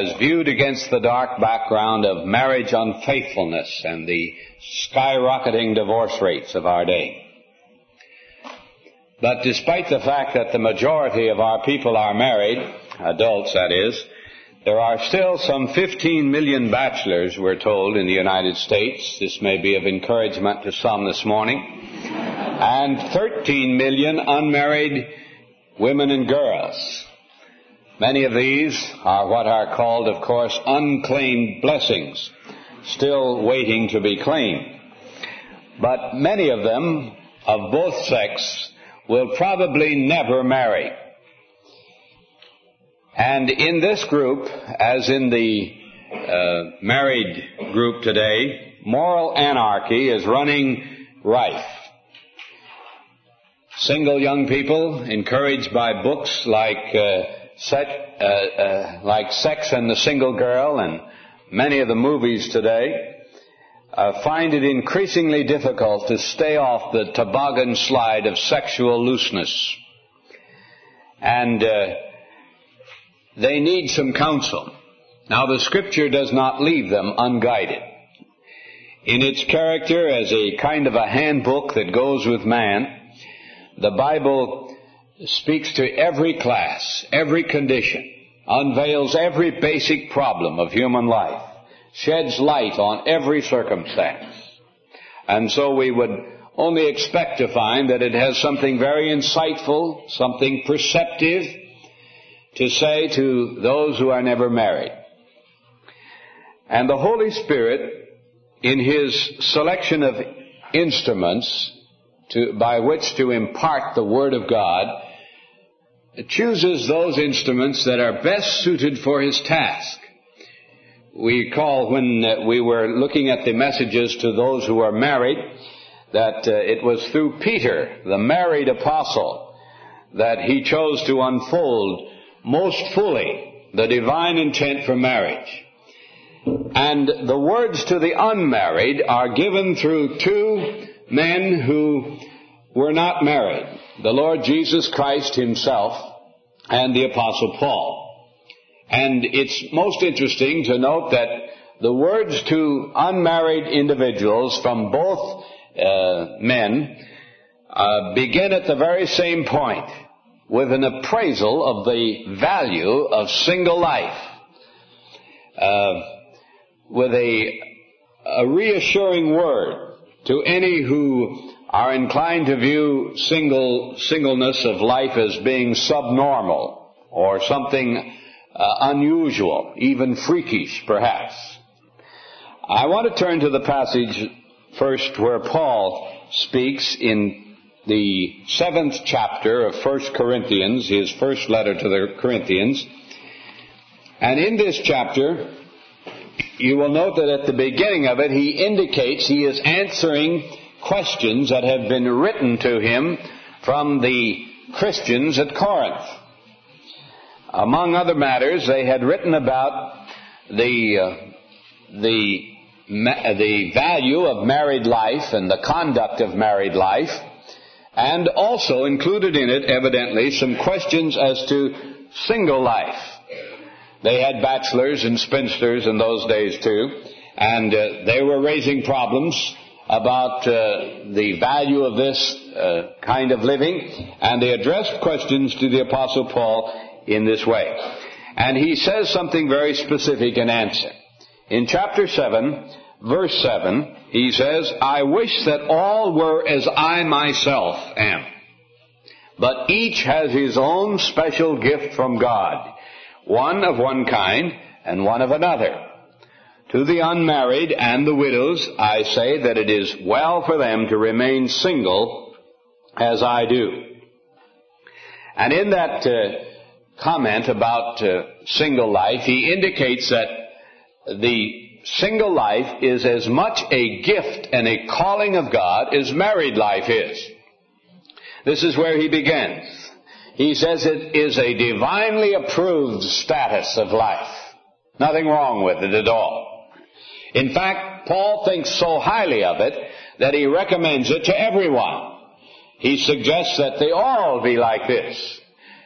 as viewed against the dark background of marriage unfaithfulness and the skyrocketing divorce rates of our day. But despite the fact that the majority of our people are married, adults that is, there are still some 15 million bachelors, we're told, in the United States. This may be of encouragement to some this morning. And 13 million unmarried women and girls. Many of these are what are called, of course, unclaimed blessings, still waiting to be claimed. But many of them, of both sexes, will probably never marry. And in this group, as in the married group today, moral anarchy is running rife. Single young people, encouraged by books like Sex and the Single Girl and many of the movies today, find it increasingly difficult to stay off the toboggan slide of sexual looseness. And they need some counsel. Now, the Scripture does not leave them unguided. In its character as a kind of a handbook that goes with man, the Bible speaks to every class, every condition, unveils every basic problem of human life, sheds light on every circumstance. And so we would only expect to find that it has something very insightful, something perceptive to say to those who are never married. And the Holy Spirit, in His selection of instruments by which to impart the Word of God, chooses those instruments that are best suited for His task. We recall when we were looking at the messages to those who are married, that it was through Peter, the married apostle, that he chose to unfold most fully the divine intent for marriage. And the words to the unmarried are given through two men who were not married, the Lord Jesus Christ Himself and the Apostle Paul. And it's most interesting to note that the words to unmarried individuals from both men begin at the very same point, with an appraisal of the value of single life, with a reassuring word to any who are inclined to view singleness of life as being subnormal or something unusual, even freakish, perhaps. I want to turn to the passage first where Paul speaks in the 7th chapter of 1 Corinthians, his first letter to the Corinthians. And in this chapter, you will note that at the beginning of it, he indicates he is answering questions that have been written to him from the Christians at Corinth. Among other matters, they had written about the value of married life and the conduct of married life, and also included in it, evidently, some questions as to single life. They had bachelors and spinsters in those days too, and they were raising problems about the value of this kind of living, and they addressed questions to the Apostle Paul in this way. And he says something very specific in answer. In chapter 7, verse 7, he says, "I wish that all were as I myself am, but each has his own special gift from God, one of one kind and one of another. To the unmarried and the widows, I say that it is well for them to remain single as I do." And in that comment about single life, he indicates that the single life is as much a gift and a calling of God as married life is. This is where he begins. He says it is a divinely approved status of life. Nothing wrong with it at all. In fact, Paul thinks so highly of it that he recommends it to everyone. He suggests that they all be like this.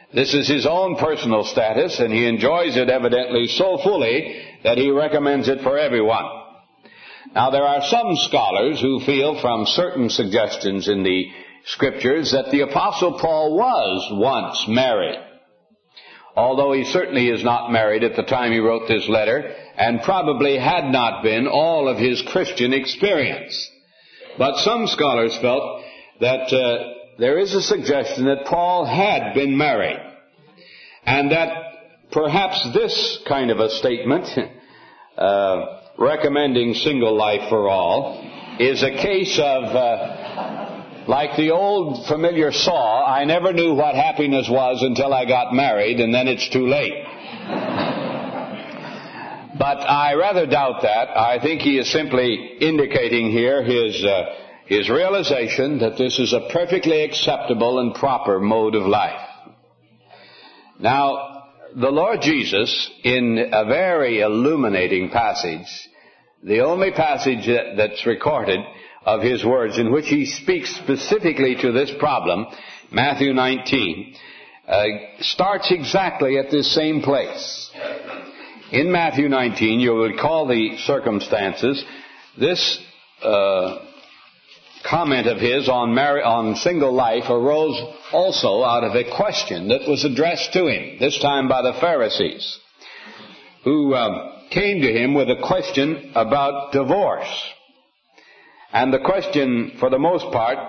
This is his own personal status, and he enjoys it evidently so fully that he recommends it for everyone. Now, there are some scholars who feel from certain suggestions in the Scriptures that the Apostle Paul was once married, although he certainly is not married at the time he wrote this letter, and probably had not been all of his Christian experience. But some scholars felt that there is a suggestion that Paul had been married, and that perhaps this kind of a statement, recommending single life for all, is a case of, like the old familiar saw, I never knew what happiness was until I got married, and then it's too late. But I rather doubt that. I think he is simply indicating here his realization that this is a perfectly acceptable and proper mode of life. Now, the Lord Jesus, in a very illuminating passage, the only passage that's recorded of his words in which he speaks specifically to this problem, Matthew 19, starts exactly at this same place. In Matthew 19, you'll recall the circumstances. This comment of his on single life arose also out of a question that was addressed to him, this time by the Pharisees, who came to him with a question about divorce. And the question, for the most part,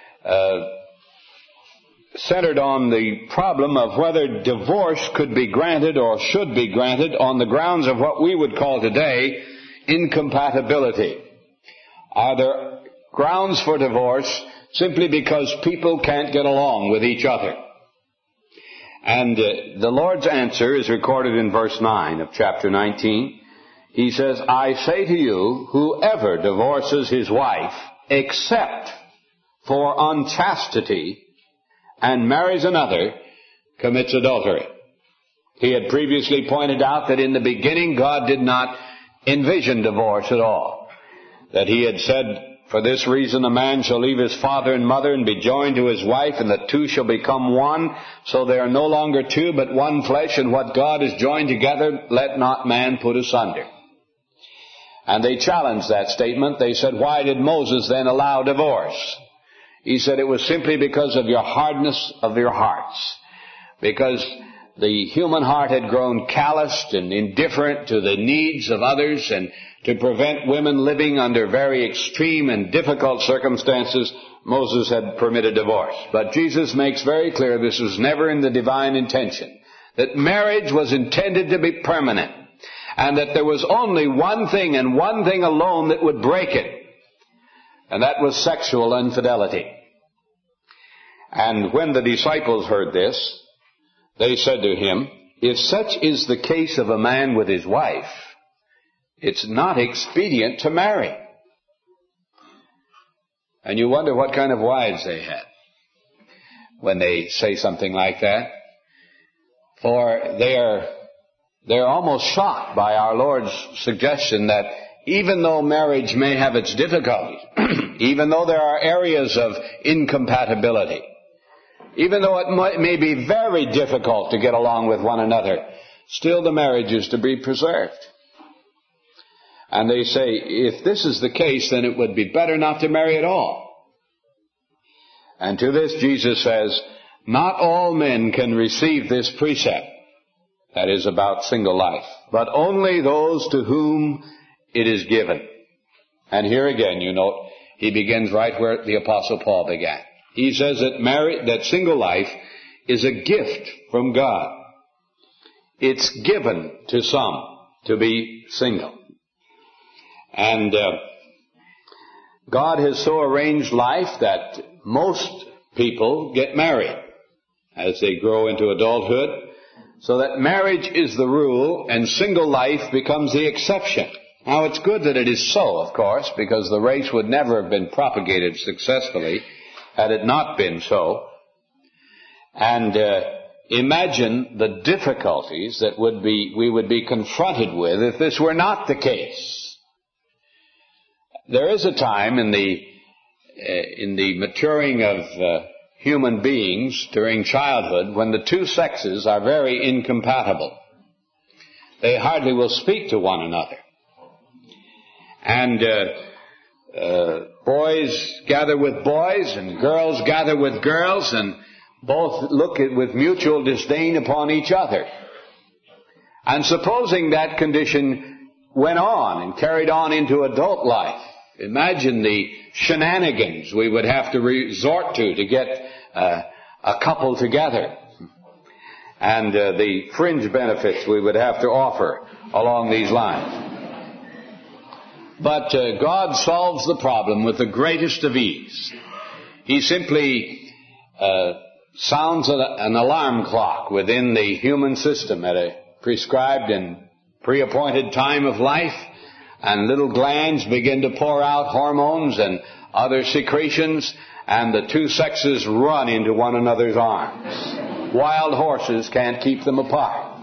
centered on the problem of whether divorce could be granted or should be granted on the grounds of what we would call today incompatibility. Are there grounds for divorce simply because people can't get along with each other? And the Lord's answer is recorded in verse 9 of chapter 19. He says, I say to you, whoever divorces his wife except for unchastity and marries another commits adultery. He had previously pointed out that in the beginning God did not envision divorce at all. That he had said, for this reason a man shall leave his father and mother and be joined to his wife, and the two shall become one. So they are no longer two, but one flesh, and what God has joined together, let not man put asunder. And they challenged that statement. They said, why did Moses then allow divorce? He said it was simply because of your hardness of your hearts. Because the human heart had grown calloused and indifferent to the needs of others, and to prevent women living under very extreme and difficult circumstances, Moses had permitted divorce. But Jesus makes very clear this was never in the divine intention. That marriage was intended to be permanent. And that there was only one thing and one thing alone that would break it. And that was sexual infidelity. And when the disciples heard this, they said to him, if such is the case of a man with his wife, it's not expedient to marry. And you wonder what kind of wives they had when they say something like that. For they're almost shocked by our Lord's suggestion that even though marriage may have its difficulties, even though there are areas of incompatibility, even though it may be very difficult to get along with one another, still the marriage is to be preserved. And they say, if this is the case, then it would be better not to marry at all. And to this Jesus says, not all men can receive this precept, that is about single life, but only those to whom it is given. And here again, you note, he begins right where the Apostle Paul began. He says that single life is a gift from God. It's given to some to be single. And God has so arranged life that most people get married as they grow into adulthood, so that marriage is the rule and single life becomes the exception. Now, it's good that it is so, of course, because the race would never have been propagated successfully had it not been so. And imagine the difficulties that we would be confronted with if this were not the case. There is a time in the maturing of human beings during childhood when the two sexes are very incompatible. They hardly will speak to one another. And boys gather with boys and girls gather with girls, and both look with mutual disdain upon each other. And supposing that condition went on and carried on into adult life, imagine the shenanigans we would have to resort to get a couple together, and the fringe benefits we would have to offer along these lines. But God solves the problem with the greatest of ease. He simply sounds an alarm clock within the human system at a prescribed and pre-appointed time of life, and little glands begin to pour out hormones and other secretions, and the two sexes run into one another's arms. Wild horses can't keep them apart.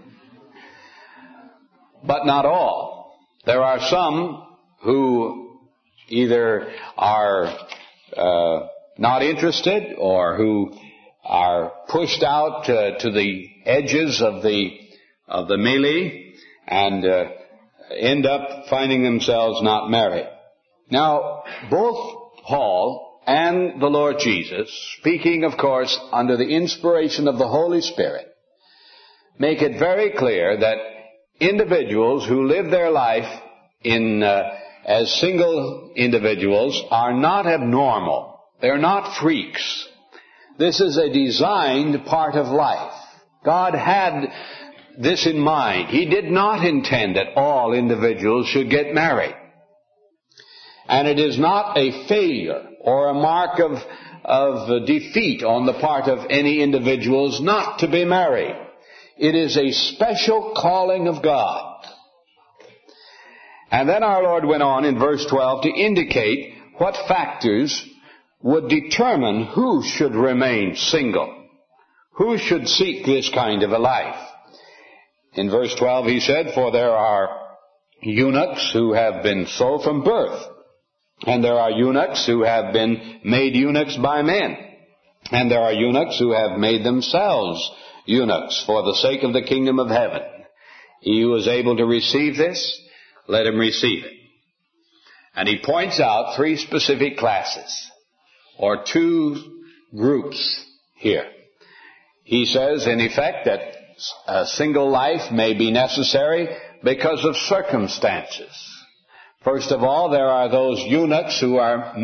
But not all. There are some who either are not interested, or who are pushed out to the edges of the melee, and end up finding themselves not married. Now, both Paul and the Lord Jesus, speaking, of course, under the inspiration of the Holy Spirit, make it very clear that individuals who live their life as single individuals are not abnormal. They're not freaks. This is a designed part of life. God had this in mind. He did not intend that all individuals should get married. And it is not a failure or a mark of defeat on the part of any individuals not to be married. It is a special calling of God. And then our Lord went on in verse 12 to indicate what factors would determine who should remain single, who should seek this kind of a life. In verse 12 he said, "For there are eunuchs who have been so from birth, and there are eunuchs who have been made eunuchs by men, and there are eunuchs who have made themselves eunuchs for the sake of the kingdom of heaven. He who is able to receive this, let him receive it." And he points out three specific classes, or two groups here. He says, in effect, that a single life may be necessary because of circumstances. First of all, there are those eunuchs who are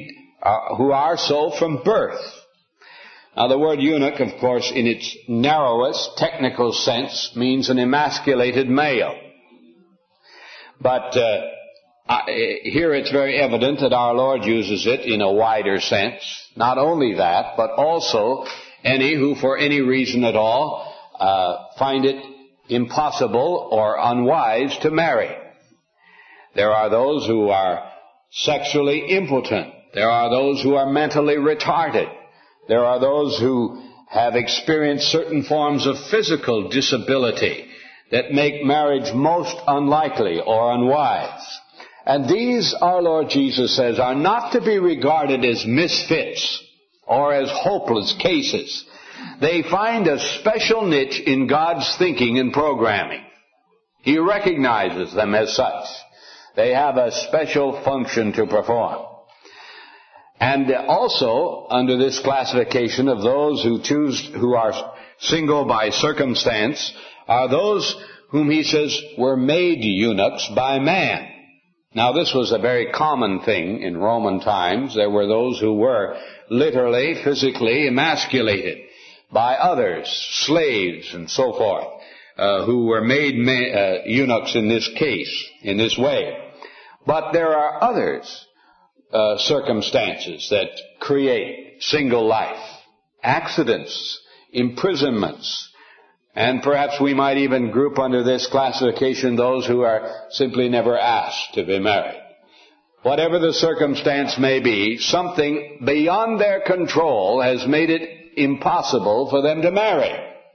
so from birth. Now, the word eunuch, of course, in its narrowest technical sense, means an emasculated male. But here it's very evident that our Lord uses it in a wider sense. Not only that, but also any who, for any reason at all, find it impossible or unwise to marry. There are those who are sexually impotent. There are those who are mentally retarded. There are those who have experienced certain forms of physical disability that make marriage most unlikely or unwise. And these, our Lord Jesus says, are not to be regarded as misfits or as hopeless cases. They find a special niche in God's thinking and programming. He recognizes them as such. They have a special function to perform. And also, under this classification of those who are single by circumstance, are those whom he says were made eunuchs by man. Now, this was a very common thing in Roman times. There were those who were literally, physically emasculated by others, slaves and so forth, who were made eunuchs in this case, in this way. But there are others, circumstances that create single life, accidents, imprisonments, and perhaps we might even group under this classification those who are simply never asked to be married. Whatever the circumstance may be, something beyond their control has made it impossible for them to marry.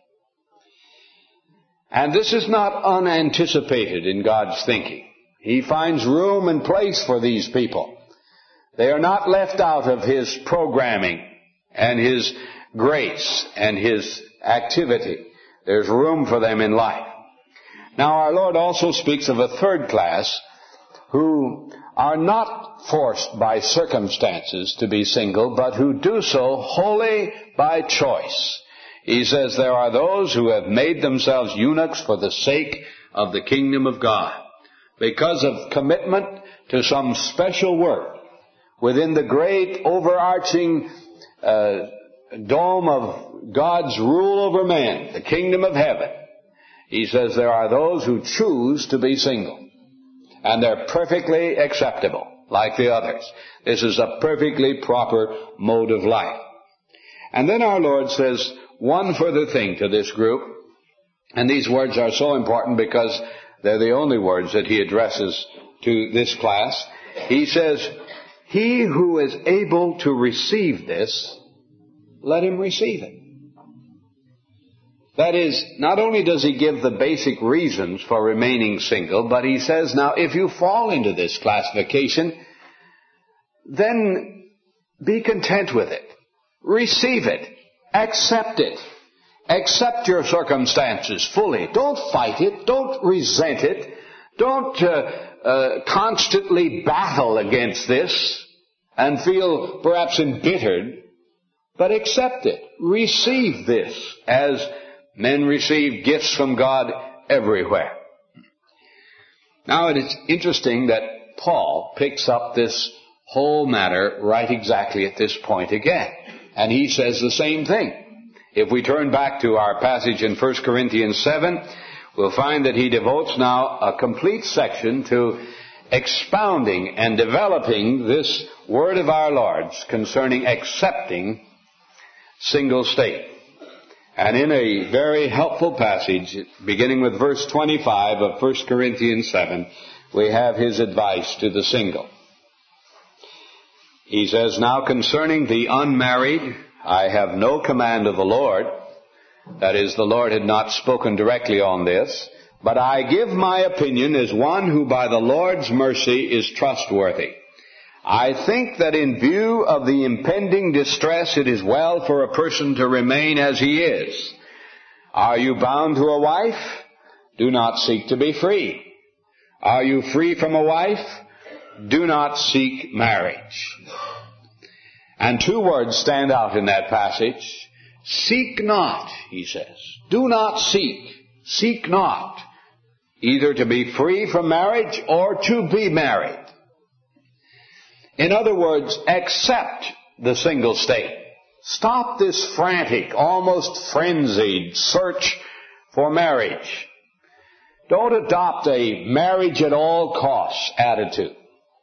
And this is not unanticipated in God's thinking. He finds room and place for these people. They are not left out of His programming and His grace and His activity. There's room for them in life. Now our Lord also speaks of a third class who are not forced by circumstances to be single, but who do so wholly by choice. He says there are those who have made themselves eunuchs for the sake of the kingdom of God, because of commitment to some special work within the great overarching dome of God's rule over man, the kingdom of heaven. He says there are those who choose to be single. And they're perfectly acceptable, like the others. This is a perfectly proper mode of life. And then our Lord says one further thing to this group. And these words are so important because they're the only words that He addresses to this class. He says, he who is able to receive this, let him receive it. That is, not only does He give the basic reasons for remaining single, but He says, now, if you fall into this classification, then be content with it. Receive it. Accept it. Accept your circumstances fully. Don't fight it. Don't resent it. Don't constantly battle against this and feel perhaps embittered, but accept it. Receive this as men receive gifts from God everywhere. Now it is interesting that Paul picks up this whole matter right exactly at this point again. And he says the same thing. If we turn back to our passage in 1 Corinthians 7, we'll find that he devotes now a complete section to expounding and developing this word of our Lord's concerning accepting single state. And in a very helpful passage, beginning with verse 25 of 1 Corinthians 7, we have his advice to the single. He says, now concerning the unmarried, I have no command of the Lord. That is, the Lord had not spoken directly on this. But I give my opinion as one who by the Lord's mercy is trustworthy. I think that in view of the impending distress, it is well for a person to remain as he is. Are you bound to a wife? Do not seek to be free. Are you free from a wife? Do not seek marriage. And two words stand out in that passage. Seek not, he says. Do not seek. Seek not. Either to be free from marriage or to be married. In other words, accept the single state. Stop this frantic, almost frenzied search for marriage. Don't adopt a marriage at all costs attitude.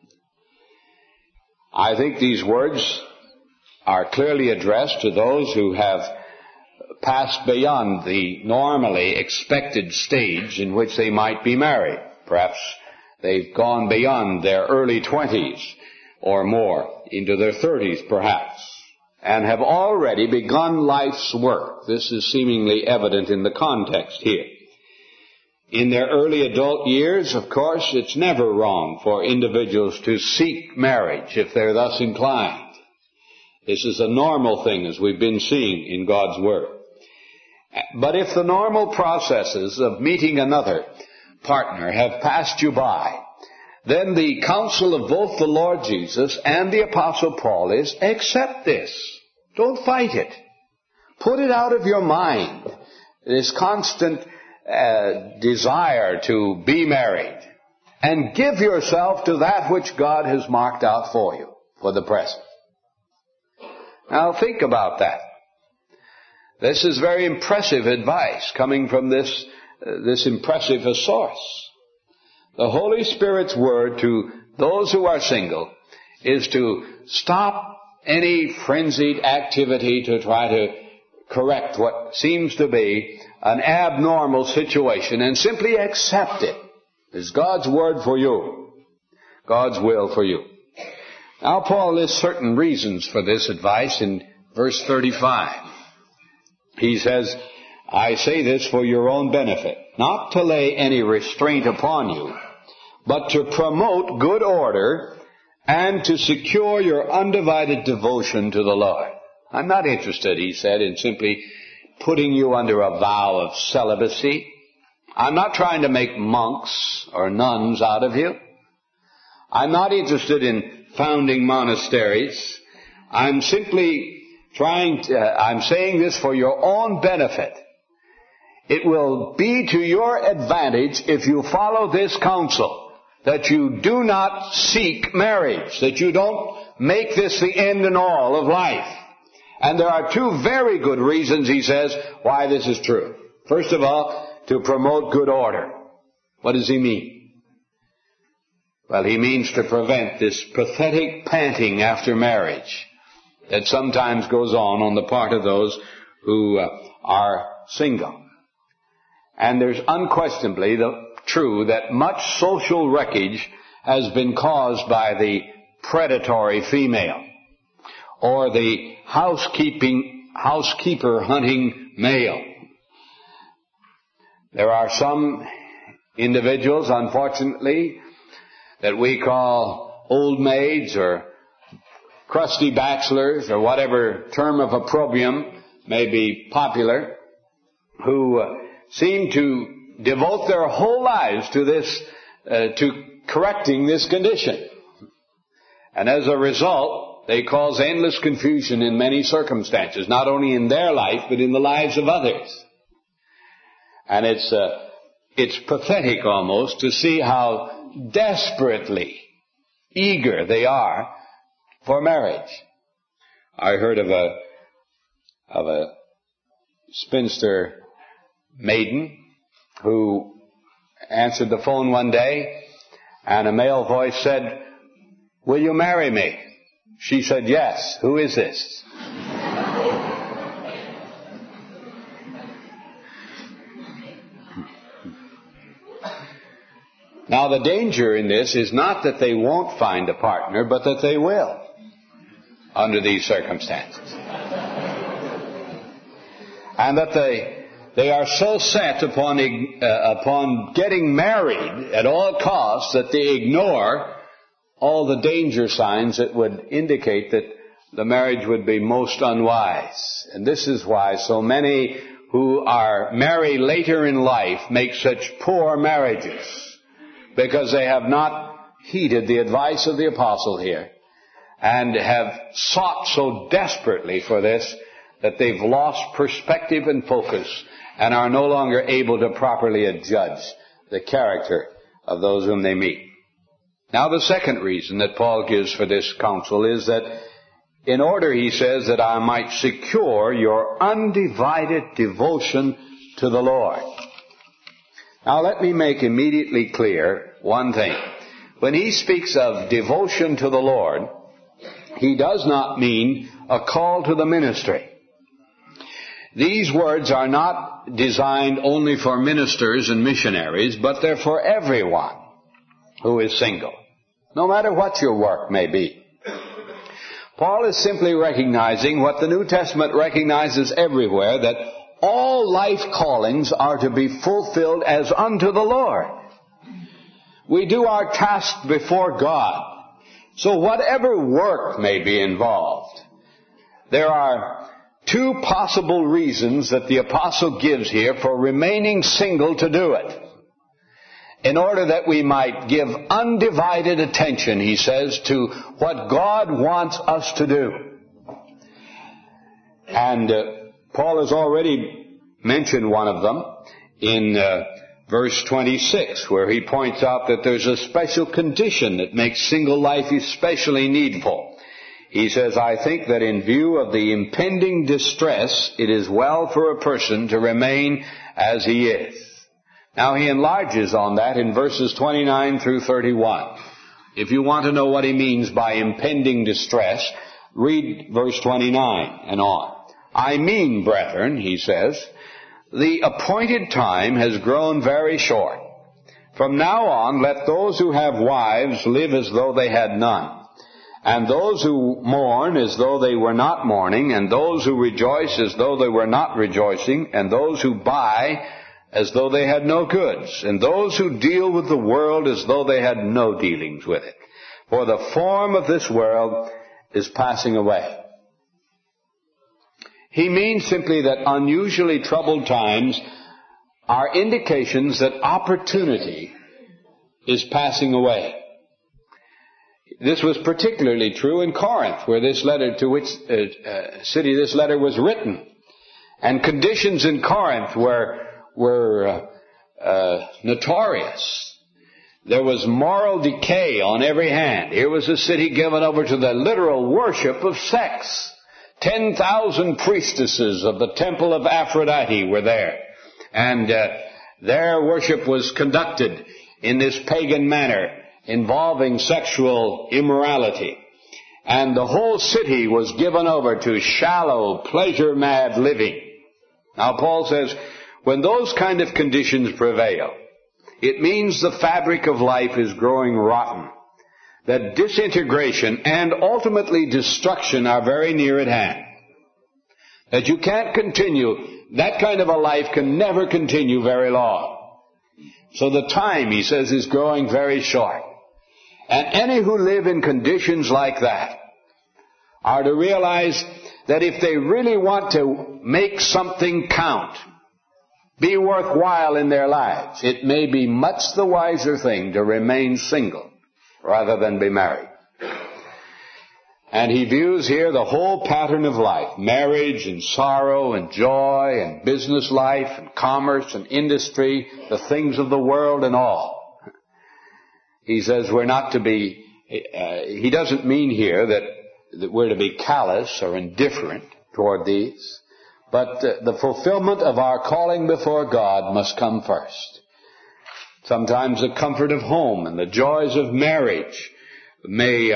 I think these words are clearly addressed to those who have passed beyond the normally expected stage in which they might be married. Perhaps they've gone beyond their early 20s or more, into their 30s perhaps, and have already begun life's work. This is seemingly evident in the context here. In their early adult years, of course, it's never wrong for individuals to seek marriage if they're thus inclined. This is a normal thing, as we've been seeing in God's Word. But if the normal processes of meeting another partner have passed you by, then the counsel of both the Lord Jesus and the Apostle Paul is, accept this. Don't fight it. Put it out of your mind, this constant desire to be married, and give yourself to that which God has marked out for you for the present. Now think about that. This is very impressive advice coming from this impressive a source. The Holy Spirit's word to those who are single is to stop any frenzied activity to try to correct what seems to be an abnormal situation and simply accept it. It's God's word for you, God's will for you. Now Paul lists certain reasons for this advice in verse 35. He says, I say this for your own benefit, not to lay any restraint upon you, but to promote good order and to secure your undivided devotion to the Lord. I'm not interested, he said, in simply putting you under a vow of celibacy. I'm not trying to make monks or nuns out of you. I'm not interested in founding monasteries. I'm simply I'm saying this for your own benefit. It will be to your advantage if you follow this counsel, that you do not seek marriage, that you don't make this the end and all of life. And there are two very good reasons, he says, why this is true. First of all, to promote good order. What does he mean? Well, he means to prevent this pathetic panting after marriage that sometimes goes on the part of those who are single. And there's unquestionably true that much social wreckage has been caused by the predatory female or the housekeeper hunting male. There are some individuals, unfortunately, that we call old maids or crusty bachelors or whatever term of opprobrium may be popular, who seem to devote their whole lives to this, to correcting this condition. And as a result, they cause endless confusion in many circumstances, not only in their life, but in the lives of others. And it's pathetic almost to see how desperately eager they are for marriage. I heard of a spinster maiden who answered the phone one day, and a male voice said, "Will you marry me?" She said, "Yes. Who is this?" Now, the danger in this is not that they won't find a partner, but that they will, under these circumstances. And that they are so set upon getting married at all costs that they ignore all the danger signs that would indicate that the marriage would be most unwise. And this is why so many who are married later in life make such poor marriages, because they have not heeded the advice of the apostle here and have sought so desperately for this that they've lost perspective and focus and are no longer able to properly adjudge the character of those whom they meet. Now, the second reason that Paul gives for this counsel is that in order, he says, that I might secure your undivided devotion to the Lord. Now, let me make immediately clear one thing. When he speaks of devotion to the Lord, he does not mean a call to the ministry. These words are not designed only for ministers and missionaries, but they're for everyone who is single, no matter what your work may be. Paul is simply recognizing what the New Testament recognizes everywhere, that all life callings are to be fulfilled as unto the Lord. We do our task before God. So whatever work may be involved, there are two possible reasons that the apostle gives here for remaining single to do it. In order that we might give undivided attention, he says, to what God wants us to do. And Paul has already mentioned one of them in verse 26, where he points out that there's a special condition that makes single life especially needful. He says, I think that in view of the impending distress, it is well for a person to remain as he is. Now, he enlarges on that in verses 29 through 31. If you want to know what he means by impending distress, read verse 29 and on. I mean, brethren, he says, the appointed time has grown very short. From now on, let those who have wives live as though they had none, and those who mourn as though they were not mourning, and those who rejoice as though they were not rejoicing, and those who buy as though they had no goods, and those who deal with the world as though they had no dealings with it. For the form of this world is passing away. He means simply that unusually troubled times are indications that opportunity is passing away. This was particularly true in Corinth, where this letter, to which city this letter was written. And conditions in Corinth were notorious. There was moral decay on every hand. Here was a city given over to the literal worship of sex. 10,000 priestesses of the temple of Aphrodite were there. And their worship was conducted in this pagan manner, involving sexual immorality. And the whole city was given over to shallow, pleasure-mad living. Now Paul says, when those kind of conditions prevail, it means the fabric of life is growing rotten, that disintegration and ultimately destruction are very near at hand. That you can't continue, that kind of a life can never continue very long. So the time, he says, is growing very short. And any who live in conditions like that are to realize that if they really want to make something count, be worthwhile in their lives, it may be much the wiser thing to remain single rather than be married. And he views here the whole pattern of life, marriage and sorrow and joy and business life and commerce and industry, the things of the world and all. He says we're not to be, he doesn't mean here that we're to be callous or indifferent toward these, but the fulfillment of our calling before God must come first. Sometimes the comfort of home and the joys of marriage may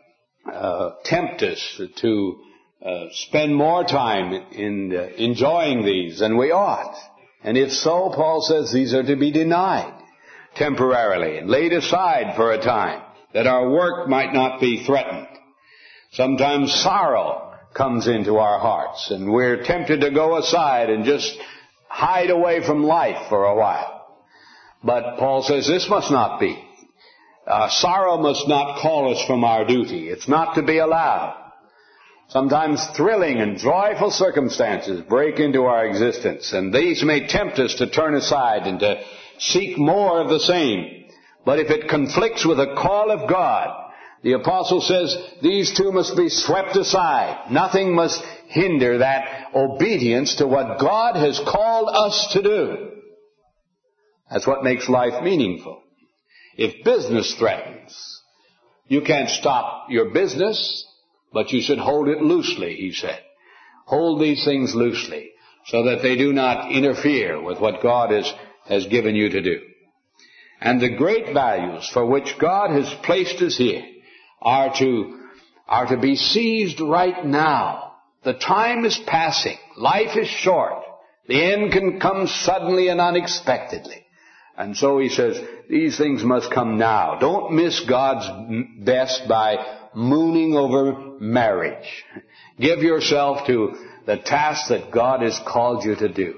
tempt us to spend more time in enjoying these than we ought. And if so, Paul says these are to be denied temporarily and laid aside for a time, that our work might not be threatened. Sometimes sorrow comes into our hearts, and we're tempted to go aside and just hide away from life for a while. But Paul says this must not be. Sorrow must not call us from our duty. It's not to be allowed. Sometimes thrilling and joyful circumstances break into our existence, and these may tempt us to turn aside and to seek more of the same. But if it conflicts with the call of God, the apostle says these two must be swept aside. Nothing must hinder that obedience to what God has called us to do. That's what makes life meaningful. If business threatens, you can't stop your business, but you should hold it loosely, he said. Hold these things loosely so that they do not interfere with what God has given you to do. And the great values for which God has placed us here are to be seized right now. The time is passing. Life is short. The end can come suddenly and unexpectedly. And so he says, these things must come now. Don't miss God's best by mooning over marriage. Give yourself to the task that God has called you to do.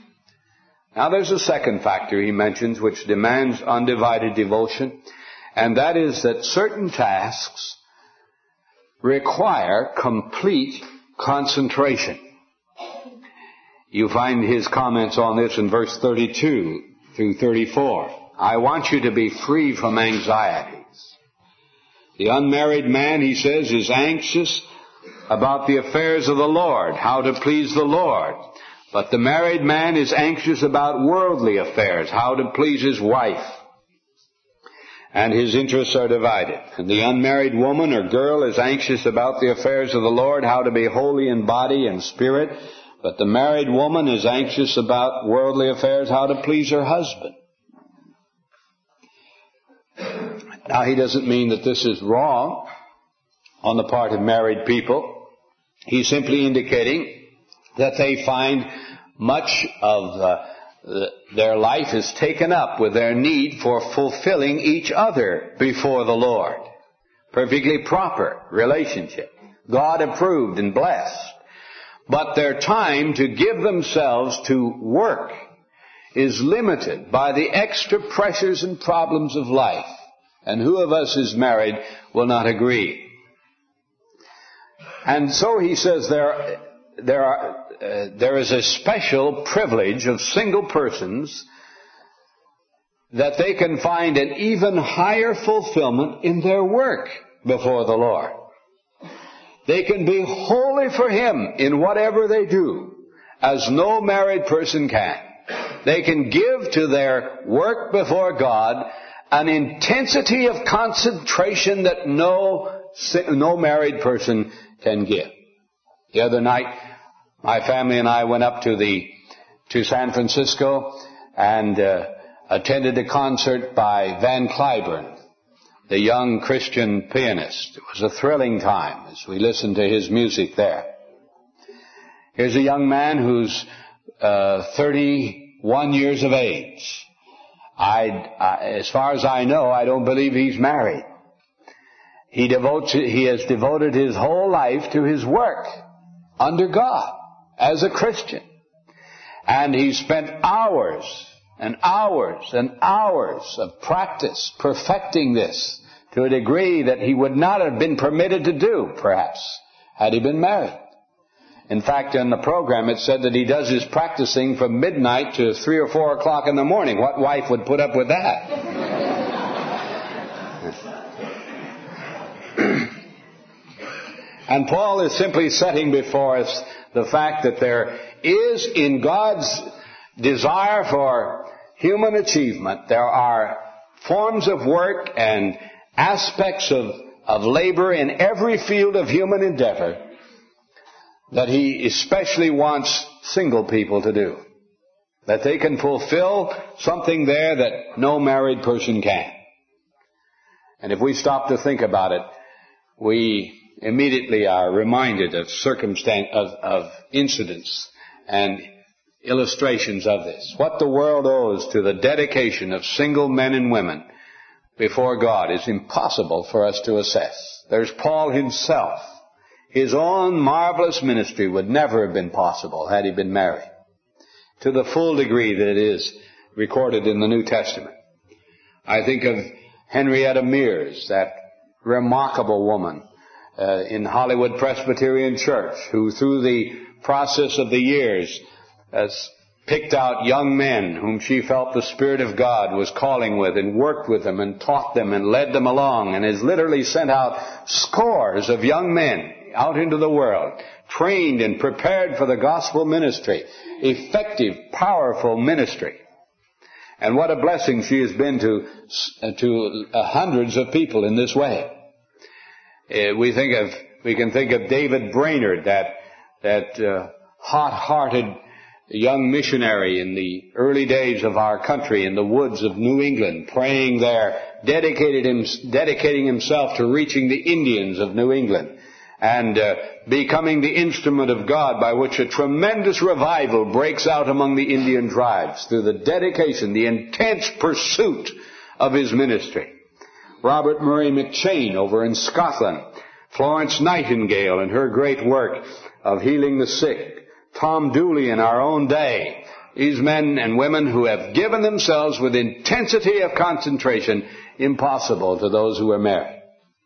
Now there's a second factor he mentions which demands undivided devotion, and that is that certain tasks require complete concentration. You find his comments on this in verse 32 through 34. I want you to be free from anxieties. The unmarried man, he says, is anxious about the affairs of the Lord, how to please the Lord. But the married man is anxious about worldly affairs, how to please his wife. And his interests are divided. And the unmarried woman or girl is anxious about the affairs of the Lord, how to be holy in body and spirit. But the married woman is anxious about worldly affairs, how to please her husband. Now, he doesn't mean that this is wrong on the part of married people. He's simply indicating that they find much of their life is taken up with their need for fulfilling each other before the Lord. Perfectly proper relationship. God approved and blessed. But their time to give themselves to work is limited by the extra pressures and problems of life. And who of us is married will not agree? And so he says there are there is a special privilege of single persons that they can find an even higher fulfillment in their work before the Lord. They can be wholly for Him in whatever they do, as no married person can. They can give to their work before God an intensity of concentration that no married person can give. The other night, my family and I went up to San Francisco and attended a concert by Van Cliburn, the young Christian pianist. It was a thrilling time as we listened to his music there. Here's a young man who's 31 years of age. As far as I know, I don't believe he's married. He has devoted his whole life to his work under God as a Christian. And he spent hours and hours and hours of practice perfecting this to a degree that he would not have been permitted to do, perhaps, had he been married. In fact, in the program it said that he does his practicing from midnight to 3 or 4 o'clock in the morning. What wife would put up with that? And Paul is simply setting before us the fact that there is, in God's desire for human achievement, there are forms of work and aspects of labor in every field of human endeavor that He especially wants single people to do. That they can fulfill something there that no married person can. And if we stop to think about it, we immediately are reminded of of incidents and illustrations of this. What the world owes to the dedication of single men and women before God is impossible for us to assess. There's Paul himself. His own marvelous ministry would never have been possible had he been married, to the full degree that it is recorded in the New Testament. I think of Henrietta Mears, that remarkable woman in Hollywood Presbyterian Church, who through the process of the years has picked out young men whom she felt the Spirit of God was calling with, and worked with them and taught them and led them along, and has literally sent out scores of young men out into the world, trained and prepared for the gospel ministry, effective, powerful ministry. And what a blessing she has been to hundreds of people in this way. We can think of David Brainerd, that hot-hearted young missionary in the early days of our country in the woods of New England, praying there, dedicating himself to reaching the Indians of New England, and becoming the instrument of God by which a tremendous revival breaks out among the Indian tribes through the dedication, the intense pursuit of his ministry. Robert Murray McCheyne over in Scotland, Florence Nightingale and her great work of healing the sick, Tom Dooley in our own day, these men and women who have given themselves with intensity of concentration impossible to those who are married.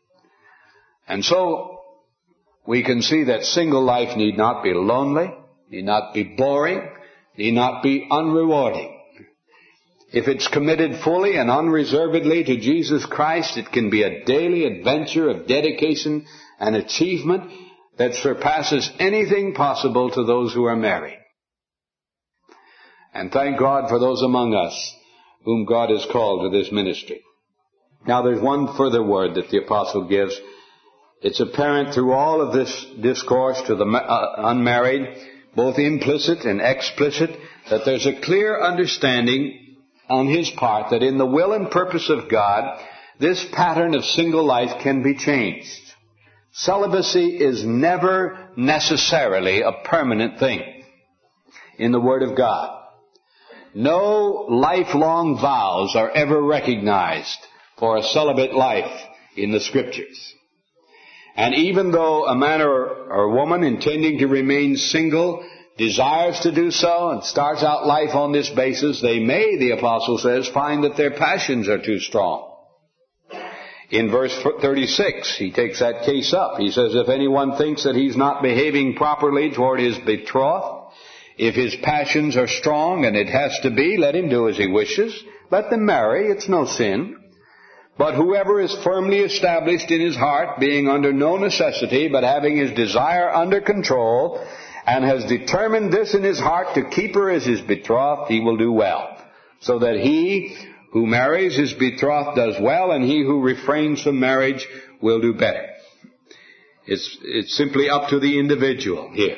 And so we can see that single life need not be lonely, need not be boring, need not be unrewarding. If it's committed fully and unreservedly to Jesus Christ, it can be a daily adventure of dedication and achievement that surpasses anything possible to those who are married. And thank God for those among us whom God has called to this ministry. Now there's one further word that the apostle gives. It's apparent through all of this discourse to the unmarried, both implicit and explicit, that there's a clear understanding on his part that in the will and purpose of God, this pattern of single life can be changed. Celibacy is never necessarily a permanent thing in the Word of God. No lifelong vows are ever recognized for a celibate life in the Scriptures. And even though a man or woman intending to remain single desires to do so and starts out life on this basis, they may, the apostle says, find that their passions are too strong. In verse 36, he takes that case up. He says, if anyone thinks that he's not behaving properly toward his betrothed, If his passions are strong, and it has to be, let him do as he wishes. Let them marry. It's no sin. But whoever is firmly established in his heart, being under no necessity, but having his desire under control, and has determined this in his heart to keep her as his betrothed, he will do well. So that he who marries his betrothed does well, and he who refrains from marriage will do better. It's simply up to the individual here.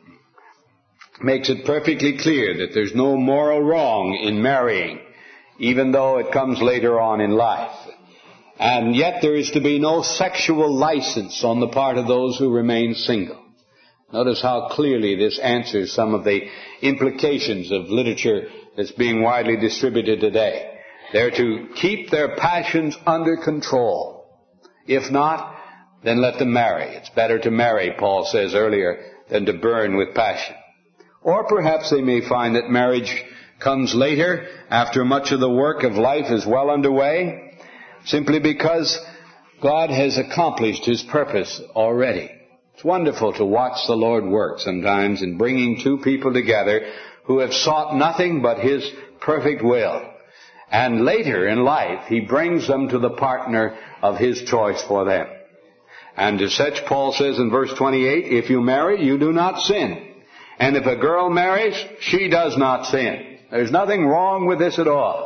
Makes it perfectly clear that there's no moral wrong in marrying, even though it comes later on in life. And yet there is to be no sexual license on the part of those who remain single. Notice how clearly this answers some of the implications of literature that's being widely distributed today. They're to keep their passions under control. If not, then let them marry. It's better to marry, Paul says earlier, than to burn with passion. Or perhaps they may find that marriage comes later, after much of the work of life is well underway, simply because God has accomplished his purpose already. It's wonderful to watch the Lord work sometimes in bringing two people together who have sought nothing but his perfect will. And later in life, he brings them to the partner of his choice for them. And to such, Paul says in verse 28, if you marry, you do not sin. And if a girl marries, she does not sin. There's nothing wrong with this at all.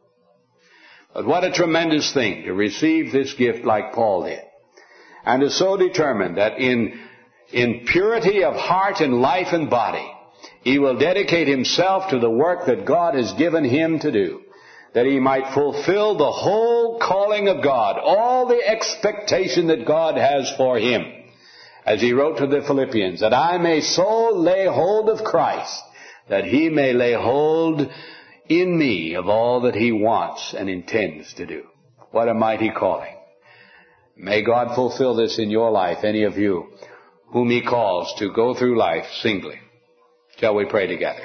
But what a tremendous thing to receive this gift like Paul did. And is so determined that in purity of heart and life and body, he will dedicate himself to the work that God has given him to do, that he might fulfill the whole calling of God, all the expectation that God has for him. As he wrote to the Philippians, that I may so lay hold of Christ, that he may lay hold in me of all that he wants and intends to do. What a mighty calling. May God fulfill this in your life, any of you whom he calls to go through life singly. Shall we pray together?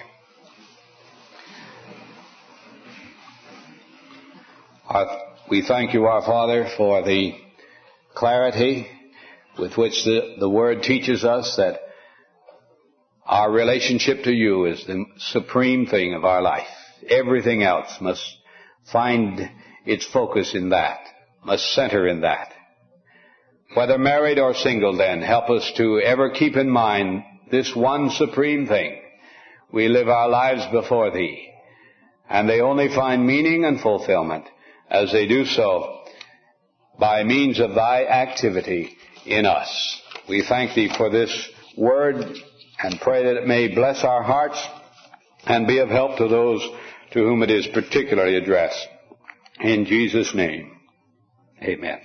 We thank you, our Father, for the clarity with which the Word teaches us that our relationship to you is the supreme thing of our life. Everything else must find its focus in that, must center in that. Whether married or single, then, help us to ever keep in mind this one supreme thing. We live our lives before thee, and they only find meaning and fulfillment as they do so by means of thy activity in us. We thank thee for this word and pray that it may bless our hearts and be of help to those to whom it is particularly addressed. In Jesus' name, amen.